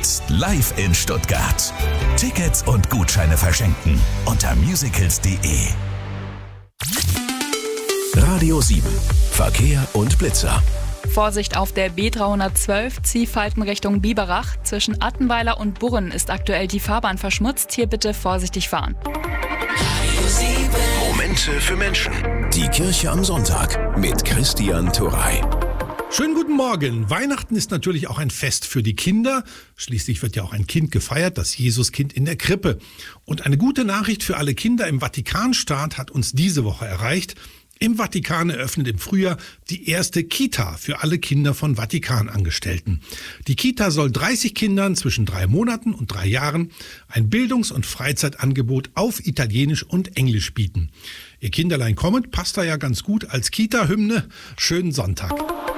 Jetzt live in Stuttgart. Tickets und Gutscheine verschenken unter musicals.de. Radio 7. Verkehr und Blitzer. Vorsicht auf der B312, Ziehfalten Richtung Biberach. Zwischen Attenweiler und Burren ist aktuell die Fahrbahn verschmutzt. Hier bitte vorsichtig fahren. Momente für Menschen. Die Kirche am Sonntag mit Christian Turey. Schönen guten Morgen. Weihnachten ist natürlich auch ein Fest für die Kinder. Schließlich wird ja auch ein Kind gefeiert, das Jesuskind in der Krippe. Und eine gute Nachricht für alle Kinder im Vatikanstaat hat uns diese Woche erreicht. Im Vatikan eröffnet im Frühjahr die erste Kita für alle Kinder von Vatikanangestellten. Die Kita soll 30 Kindern zwischen 3 Monaten und 3 Jahren ein Bildungs- und Freizeitangebot auf Italienisch und Englisch bieten. Ihr Kinderlein kommet passt da ja ganz gut als Kita-Hymne. Schönen Sonntag.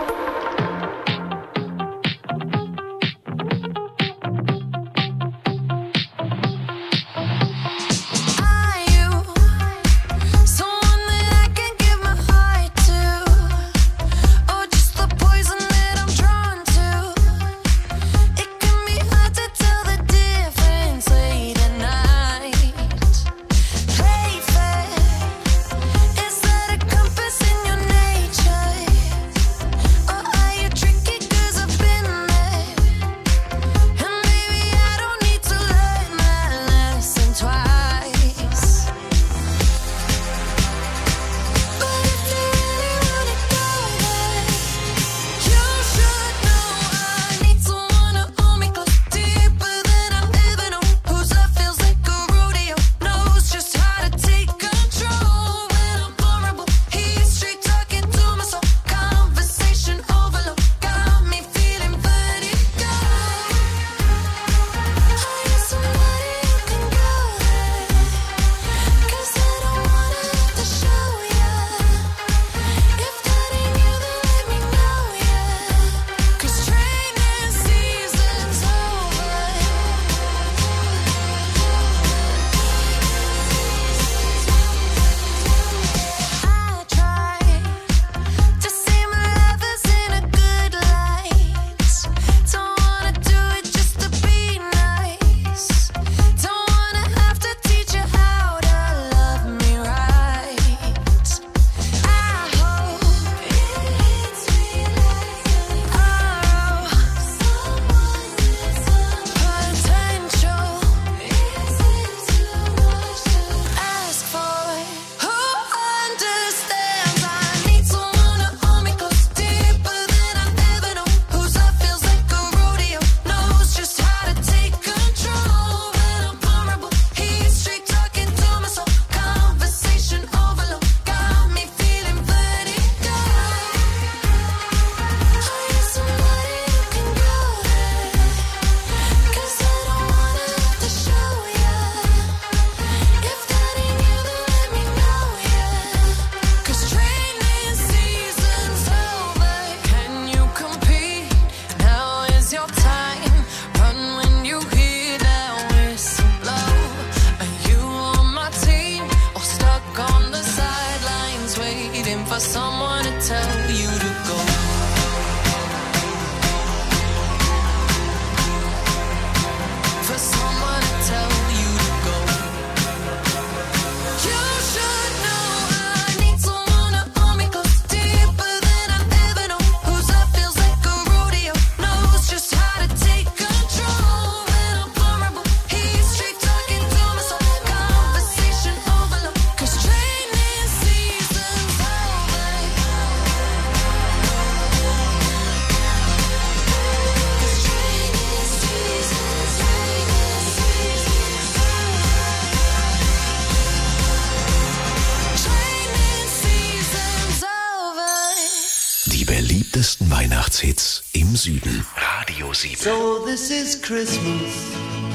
beliebtesten Weihnachtshits im Süden. Radio 7. So this is Christmas.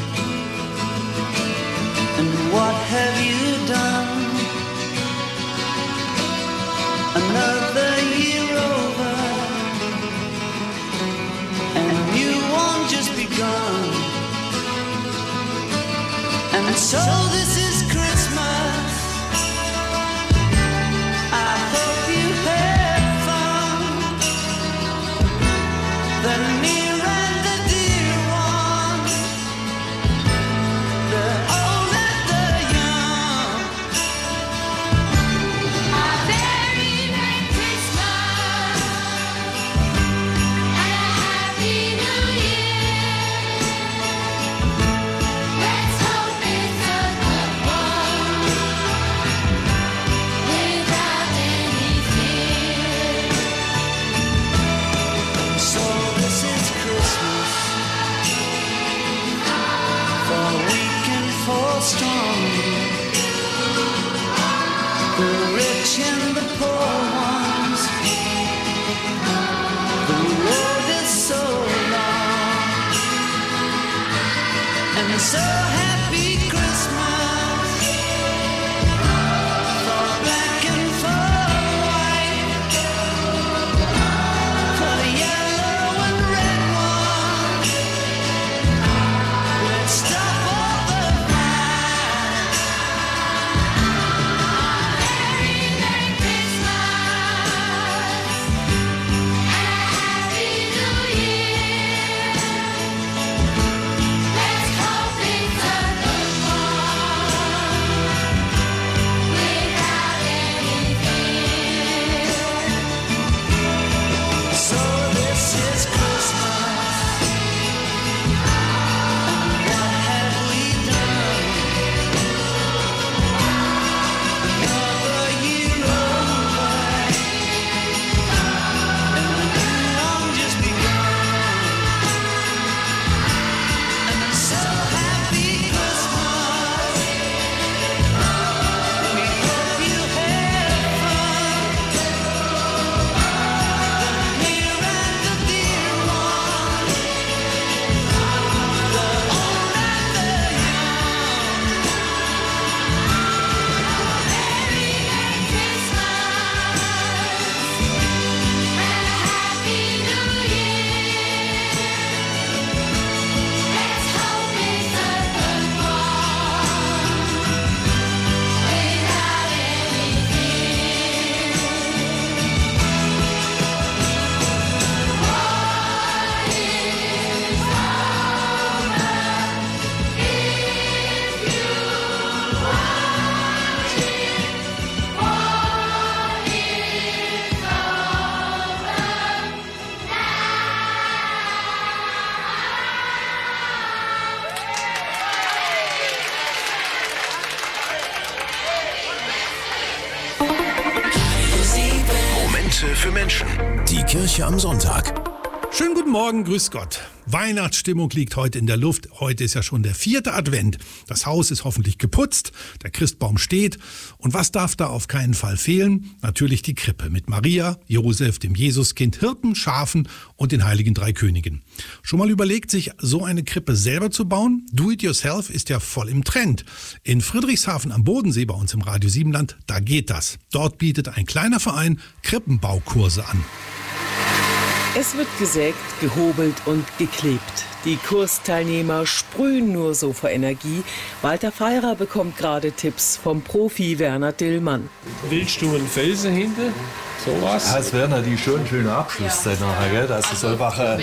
And what have you done? Another year over, and a new one just begun. And so this is Christmas. I hope you had fun. The near and the dear ones. strong. The rich and the poor ones. The road is so long. And so happy Christmas for black and for white, for the yellow and red one. Let's stop all the fight. Merry Christmas and a Happy New Year. Let's hope it's a good one without any fear. So this is Christmas. What have we done? Another year over, and the new one just begun. And I'm so happy Christmas. We hope you had fun. The near and the dear one, the old and the young. Merry Christmas and a Happy New Year. Let's hope it's a good one without any fear. Momente für Menschen. Die Kirche am Sonntag. Schönen guten Morgen, grüß Gott. Weihnachtsstimmung liegt heute in der Luft. Heute ist ja schon der 4. Advent. Das Haus ist hoffentlich geputzt, der Christbaum steht. Und was darf da auf keinen Fall fehlen? Natürlich die Krippe mit Maria, Josef, dem Jesuskind, Hirten, Schafen und den heiligen 3 Königen. Schon mal überlegt, sich so eine Krippe selber zu bauen? Do-it-yourself ist ja voll im Trend. In Friedrichshafen am Bodensee bei uns im Radio Siebenland, da geht das. Dort bietet ein kleiner Verein Krippenbaukurse an. Es wird gesägt, gehobelt und geklebt. Die Kursteilnehmer sprühen nur so vor Energie. Walter Feirer bekommt gerade Tipps vom Profi Werner Dillmann. Willst du einen Felsen hinten? Sowas? Das wäre natürlich schon ein schöner Abschlusszeit nachher, gell? Dass es einfach ein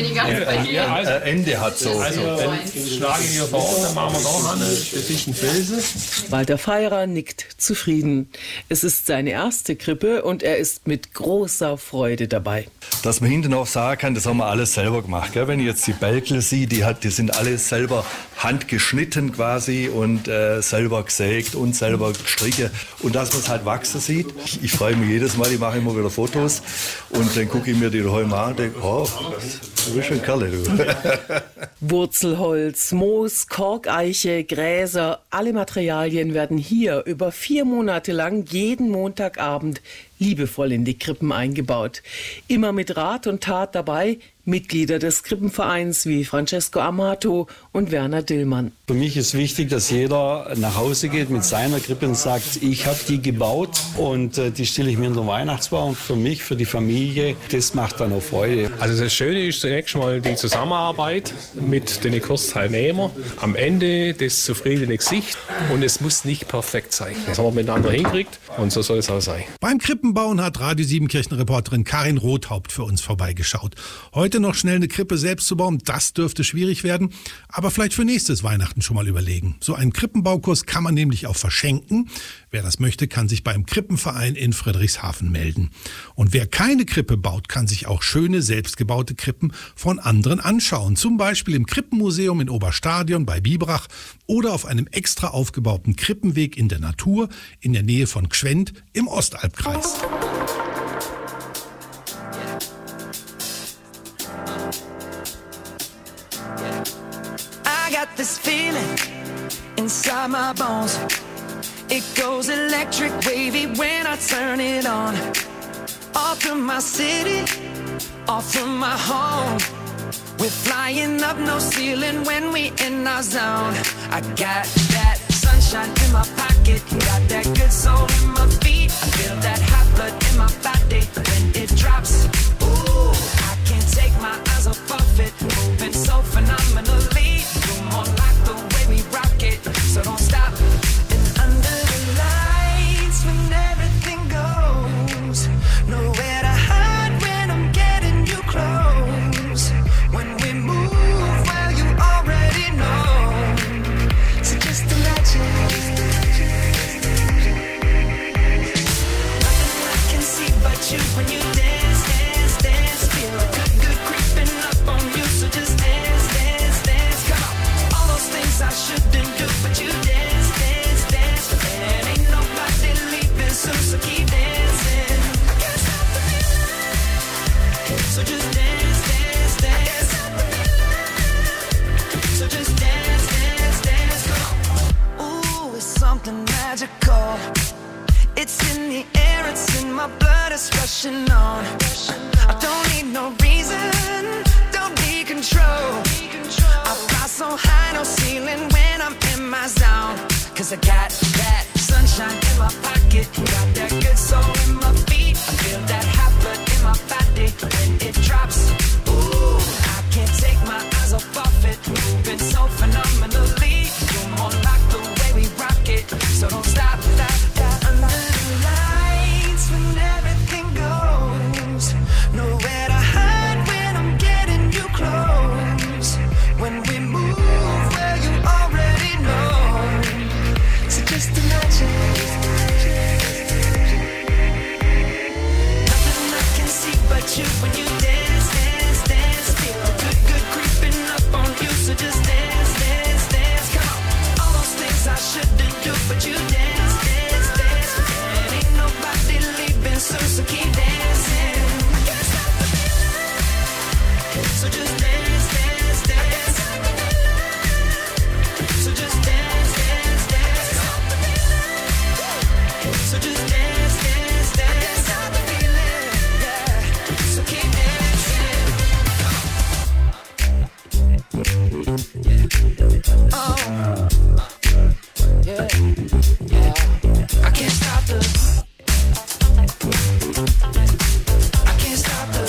Ende hat. So. Also, dann schlage ich hier vor, dann machen wir da an. Das ist ein Felsen. Walter Feirer nickt zufrieden. Es ist seine erste Krippe und er ist mit großer Freude dabei. Dass man hinten auch sagen kann, das haben wir alles selber gemacht. Gell? Wenn ich jetzt die Bälkle sehe, die sind alle selber handgeschnitten quasi und selber gesägt und selber gestrichen. Und dass man es halt wachsen sieht. Ich freue mich jedes Mal, ich mache immer wieder Fotos und dann gucke ich mir die daheim an und denke, oh, du bist ein Kerl, du. Wurzelholz, Moos, Korkeiche, Gräser, alle Materialien werden hier über 4 Monate lang jeden Montagabend liebevoll in die Krippen eingebaut. Immer mit Rat und Tat dabei, Mitglieder des Krippenvereins wie Francesco Amato und Werner Dillmann. Für mich ist wichtig, dass jeder nach Hause geht mit seiner Krippe und sagt, ich habe die gebaut und die stelle ich mir in den Weihnachtsbaum. Für mich, für die Familie, das macht dann auch Freude. Also das Schöne ist zunächst mal die Zusammenarbeit mit den Kursteilnehmern. Am Ende das zufriedene Gesicht und es muss nicht perfekt sein. Das haben wir miteinander hingekriegt und so soll es auch sein. Beim Krippenbauen hat Radio Siebenkirchen-Reporterin Karin Rothaupt für uns vorbeigeschaut. Heute noch schnell eine Krippe selbst zu bauen, das dürfte schwierig werden, aber vielleicht für nächstes Weihnachten schon mal überlegen. So einen Krippenbaukurs kann man nämlich auch verschenken. Wer das möchte, kann sich beim Krippenverein in Friedrichshafen melden. Und wer keine Krippe baut, kann sich auch schöne selbstgebaute Krippen von anderen anschauen. Zum Beispiel im Krippenmuseum in Oberstadion bei Biberach oder auf einem extra aufgebauten Krippenweg in der Natur in der Nähe von Gschwend im Ostalbkreis. I got this feeling inside my bones. It goes electric wavy when I turn it on. Off from my city, off from my home. We're flying up no ceiling when we in our zone. I got that sunshine in my pocket, got that good soul in my feet. I feel that hot blood in my body when it drops. Ooh, I can't take my eyes off of it, moving so phenomenally. You're more like the way we rock it, so don't stop. And under the lights when everything goes, nowhere to hide when I'm getting you close. When we move, well you already know. So just imagine. Nothing I can see but you when you dance, dance, dance. Feel good, good creeping up on you. So just dance, dance, dance. Come on. All those things I shouldn't do, but you dance, dance, dance. And ain't nobody leaving soon, so keep dancing. I can't stop the feeling. So just dance, dance, dance. So just dance, dance, dance. Come on. Ooh, it's something magical. It's in the air, it's in my blood, it's rushing on. I don't need no reason, don't need control. I fly so high, no ceiling when I'm in my zone. Cause I got that sunshine in my pocket, got that good soul in my feet. I feel that hot blood in my body when it drops. Ooh, I can't take my eyes off of it, moving so phenomenally. You're more like the way we rock it, so don't stop, stop, stop. Under the lights when everything goes, nowhere to hide when I'm getting you close. When we move, well you already know. So just imagine. Nothing I can see but you when you dance, dance, dance. Feel good, good creeping up on you. So just dance, dance, dance. Come on. All those things I shouldn't do, but you dance, dance, dance. And ain't nobody leaving soon, so keep dancing. I can't stop the feeling. So just dance, dance, dance. So just dance, dance, dance. So just dance, dance, dance. I can't stop the feeling, yeah. So keep dancing. Oh, yeah, yeah. I can't stop the. I can't stop the.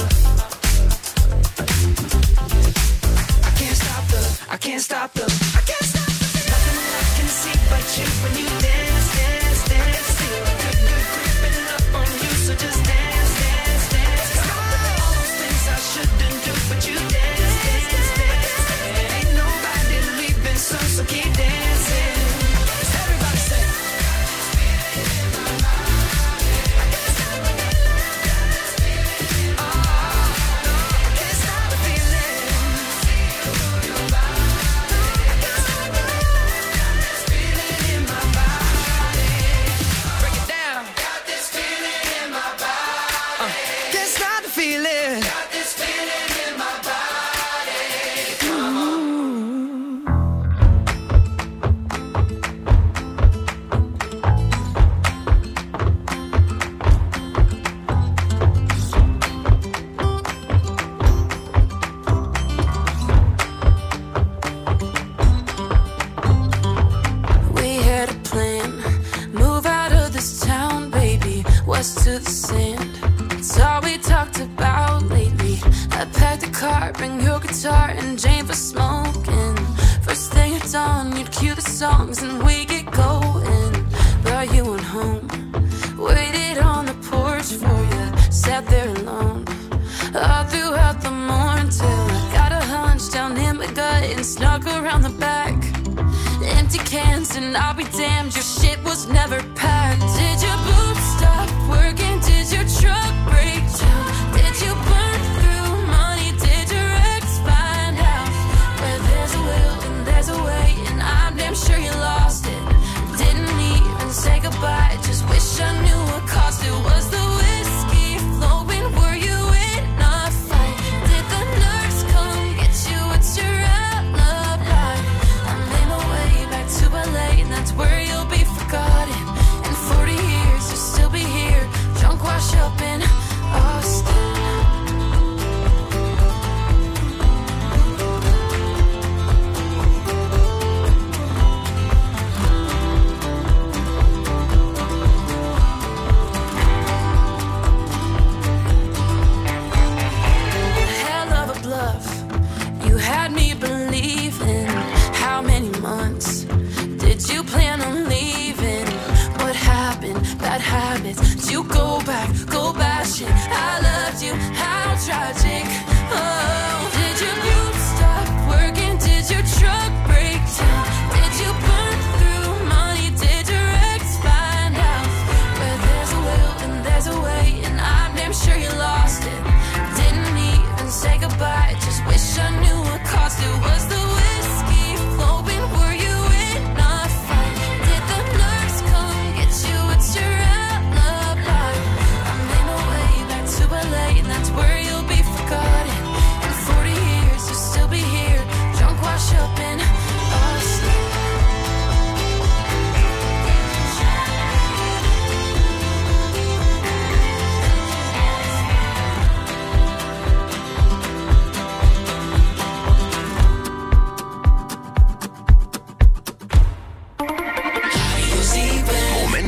I can't stop the. I can't stop the. I can't stop the. Nothing I can see but you when you dance, dance, dance. Feel good, good creeping up on you. So just dance, dance, dance. All those things I shouldn't do, but you dance, dance, dance. And ain't nobody leaving soon, so keep dancing. Everybody say. To the sand, it's all we talked about lately. I packed the car, bring your guitar and Jane for smoking. First thing at dawn, you'd cue the songs and we get going. Brought you on home, waited on the porch for you, sat there alone all throughout the morning till I got a hunch down in my gut and snuck around the back. Empty cans and I'll be damned, your shit was never packed. Did your boots stop working? Did your truck break down? Did you burn through money? Did your ex find out? Where there's a will and there's a way, and I'm damn sure you lost it. Didn't even say goodbye, just wish I knew what cost it. Was the whiskey flowing? Were you in a fight? Did the nurse come get you? What's your alibi? I made my way back to LA.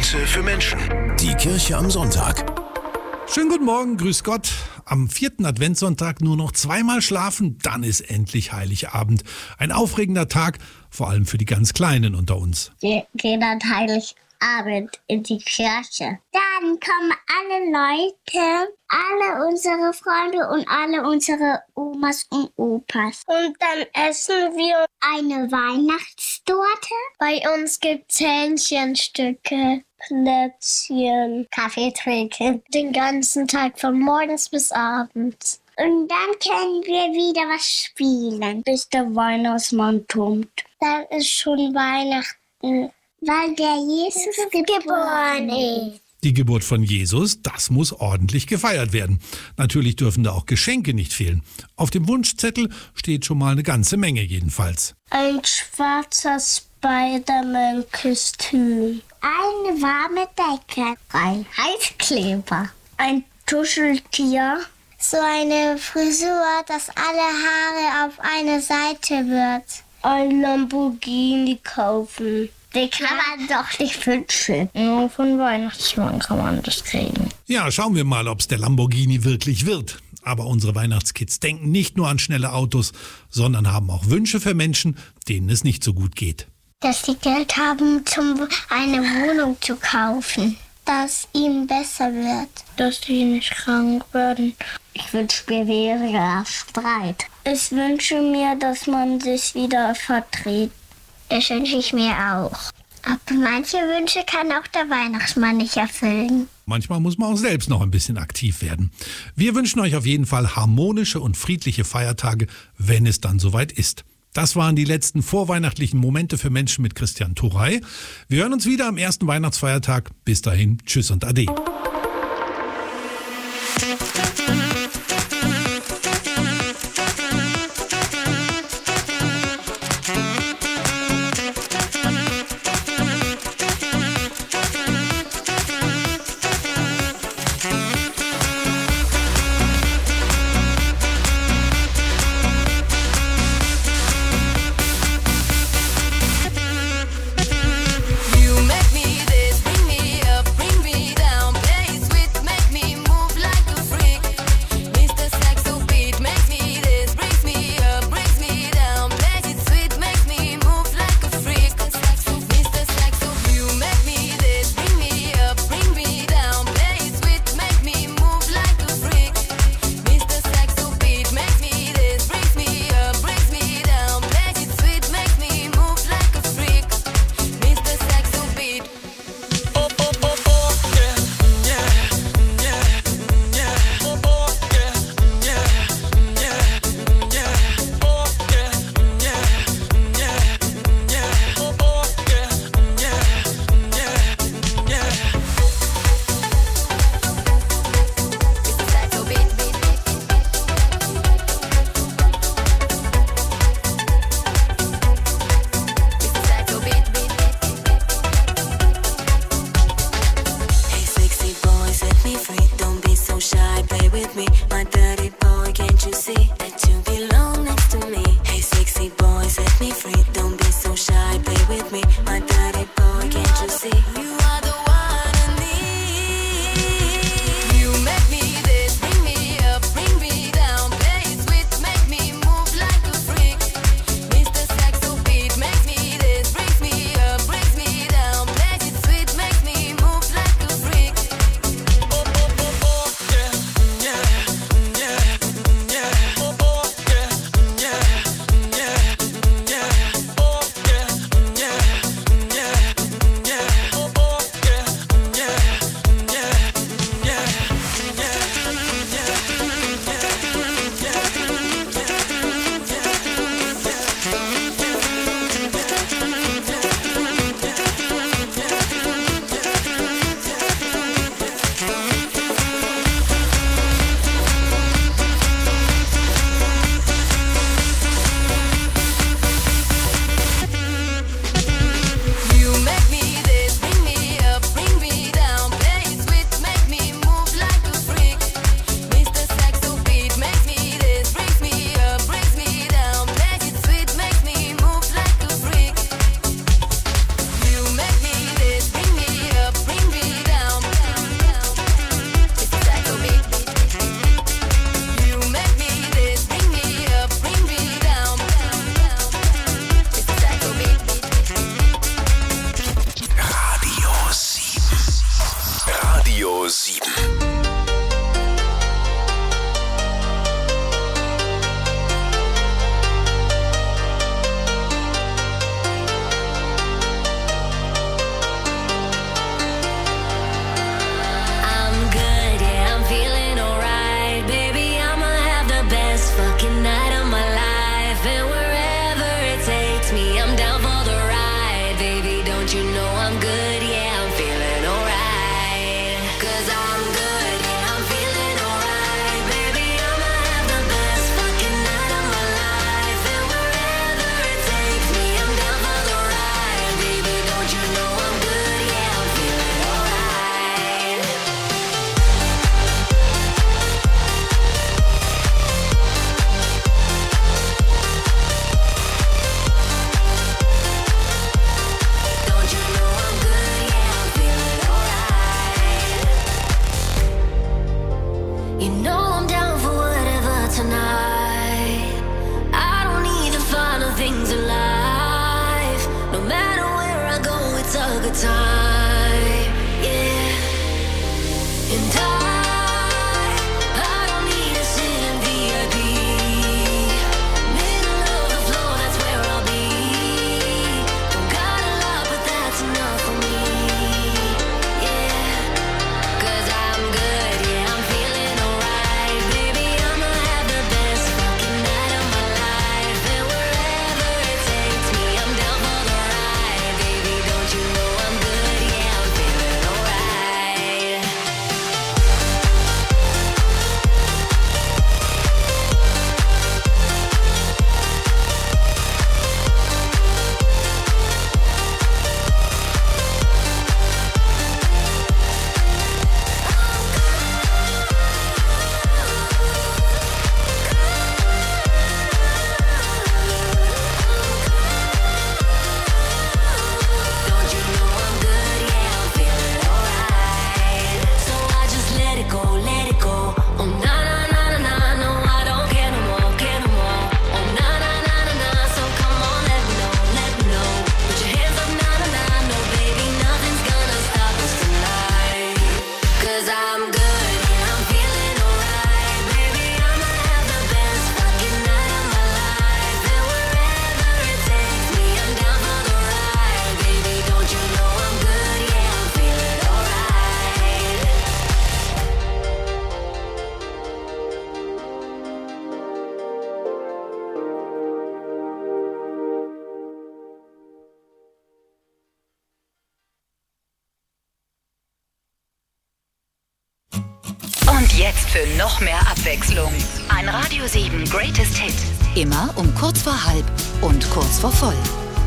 Momente für Menschen. Die Kirche am Sonntag. Schönen guten Morgen, grüß Gott. Am 4. Adventssonntag nur noch zweimal schlafen, dann ist endlich Heiligabend. Ein aufregender Tag, vor allem für die ganz Kleinen unter uns. Wir gehen an Heiligabend in die Kirche. Dann kommen alle Leute, alle unsere Freunde und alle unsere Omas und Opas. Und dann essen wir eine Weihnachtstorte. Bei uns gibt's Hähnchenstücke, Plätzchen, Kaffee trinken. Den ganzen Tag von morgens bis abends. Und dann können wir wieder was spielen, bis der Weihnachtsmann kommt. Dann ist schon Weihnachten, weil der Jesus geboren ist. Die Geburt von Jesus, das muss ordentlich gefeiert werden. Natürlich dürfen da auch Geschenke nicht fehlen. Auf dem Wunschzettel steht schon mal eine ganze Menge jedenfalls. Ein schwarzer Spider-Man-Kostüm. Eine warme Decke. Ein Heißkleber. Ein Tuscheltier. So eine Frisur, dass alle Haare auf eine Seite wird. Ein Lamborghini kaufen. Den kann man doch nicht wünschen. Nur von Weihnachtsmann kann man das kriegen. Ja, schauen wir mal, ob es der Lamborghini wirklich wird. Aber unsere Weihnachtskids denken nicht nur an schnelle Autos, sondern haben auch Wünsche für Menschen, denen es nicht so gut geht. Dass sie Geld haben, um eine Wohnung zu kaufen. Dass ihnen besser wird. Dass sie nicht krank werden. Ich wünsche mir weniger Streit. Ich wünsche mir, dass man sich wieder verträgt. Das wünsche ich mir auch. Aber manche Wünsche kann auch der Weihnachtsmann nicht erfüllen. Manchmal muss man auch selbst noch ein bisschen aktiv werden. Wir wünschen euch auf jeden Fall harmonische und friedliche Feiertage, wenn es dann soweit ist. Das waren die letzten vorweihnachtlichen Momente für Menschen mit Christian Turey. Wir hören uns wieder am ersten Weihnachtsfeiertag. Bis dahin, tschüss und ade. Jetzt für noch mehr Abwechslung. Ein Radio 7 Greatest Hit. Immer um kurz vor halb und kurz vor voll.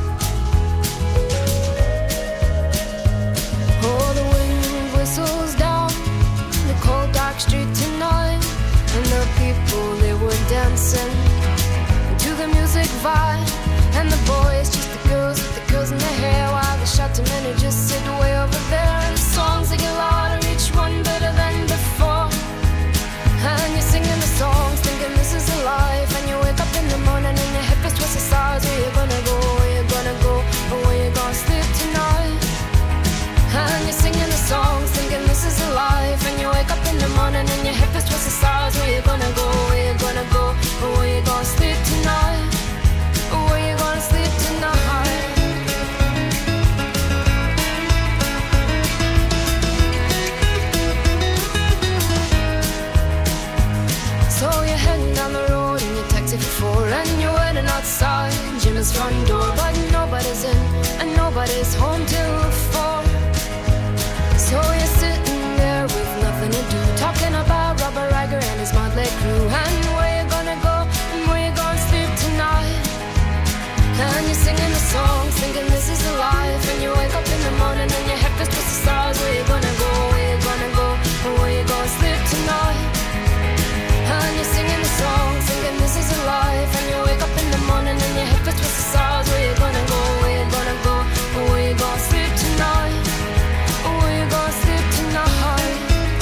Oh, the wind whistles down the cold dark street tonight, and the people, they were dancing to the music vibe, and the boys just the girls with the curls in their hair, while the shouting men who just sit way over there, and the songs they get louder, each one better than before, and you're singing the songs thinking this is a life, and you wake up in the morning and your hip is twisted sides. Where you gonna go, where you gonna go, or where you gonna sleep tonight? And you're singing the songs thinking this is a life, and you wake up in the morning and your hip is twisted sides. Where you gonna go, where you gonna go, or where you gonna sleep tonight, or where you gonna sleep tonight? So you're heading down the road in your taxi for 4, and you're waiting outside Jimmy's front door, but nobody's in and nobody's home till 4. So you're sitting there with nothing to do, talking about Robert Riger and his motley crew, and where you gonna go and where you gonna sleep tonight. And you're singing the songs thinking this is a life, and you wake up in the morning and your head feels twisted stars. Where you gonna go, where you gonna go, and where you gonna sleep tonight. And you're singing the songs thinking this is a life, and you wake up in the morning and your head feels twisted stars. Where you gonna go, where you gonna go, and where you gonna sleep tonight, or where you gonna sleep tonight.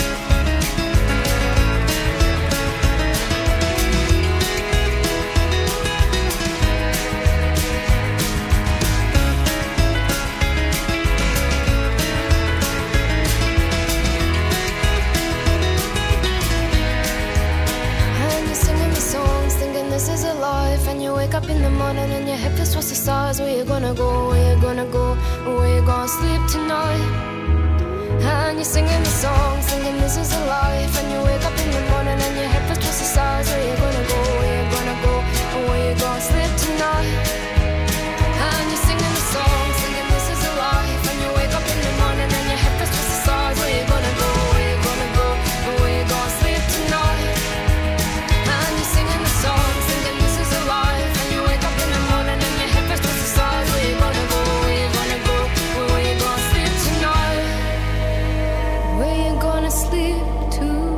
This is a life, and you wake up in the morning and your head feels towards the stars. Where you gonna go, where you gonna go, where you gonna sleep tonight. And you're singing the songs thinking this is a life, and you wake up in the morning and your head feels towards the stars. Where you gonna go, where you gonna go, where you gonna sleep tonight. And you're singing the songs thinking this is a life, and you wake up in the morning and your head feels towards the stars. Where you gonna go, where you gonna go, where you gonna sleep tonight. And you're singing the songs thinking this is a life, and you wake up in the morning and your head feels towards the stars. Where you gonna go, where you gonna go, where you gonna sleep tonight, where you gonna sleep tonight.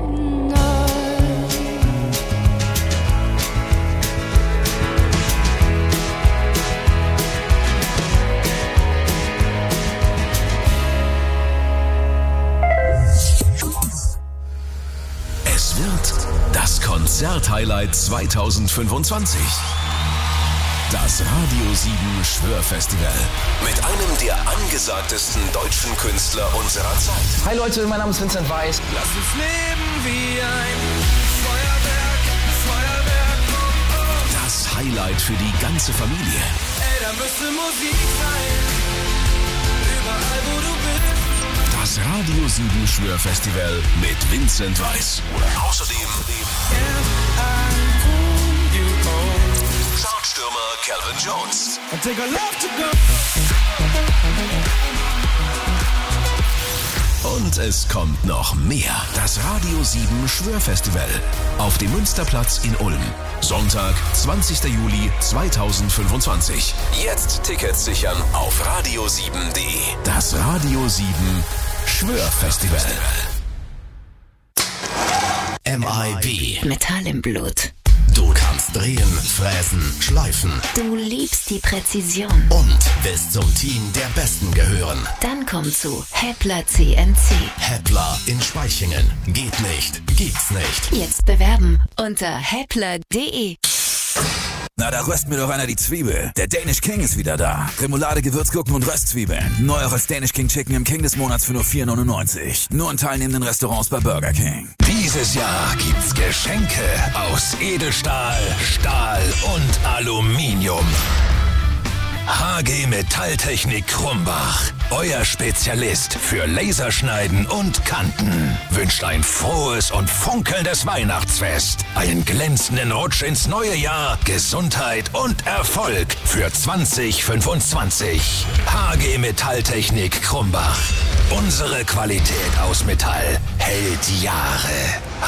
Es wird das Konzert-Highlight 2025. Das Radio 7 Schwörfestival. Mit einem der angesagtesten deutschen Künstler unserer Zeit. Hi Leute, mein Name ist Vincent Weiss. Lass uns leben wie ein Feuerwerk, Feuerwerk. Oh, oh. Das Highlight für die ganze Familie. Ey, da müsste Musik sein. Überall, wo du bist. Das Radio 7 Schwörfestival mit Vincent Weiss. Außerdem Chartstürmer Calvin Jones. Und es kommt noch mehr. Das Radio 7 Schwörfestival auf dem Münsterplatz in Ulm. Sonntag, 20. Juli 2025. Jetzt Tickets sichern auf radio7.de. Das Radio 7 Schwörfestival. MIB. Metall im Blut. Du kannst drehen, fräsen, schleifen. Du liebst die Präzision. Und willst zum Team der Besten gehören. Dann komm zu Heppler CNC. Heppler in Spaichingen. Geht nicht, gibt's nicht. Jetzt bewerben unter heppler.de. Na, da röst mir doch einer die Zwiebel. Der Danish King ist wieder da. Remoulade, Gewürzgurken und Röstzwiebeln. Neueres Danish King Chicken im King des Monats für nur 4,99. Nur in teilnehmenden Restaurants bei Burger King. Dieses Jahr gibt's Geschenke aus Edelstahl, Stahl und Aluminium. HG Metalltechnik Krumbach. Euer Spezialist für Laserschneiden und Kanten. Wünscht ein frohes und funkelndes Weihnachtsfest. Einen glänzenden Rutsch ins neue Jahr. Gesundheit und Erfolg für 2025. HG Metalltechnik Krumbach. Unsere Qualität aus Metall hält Jahre.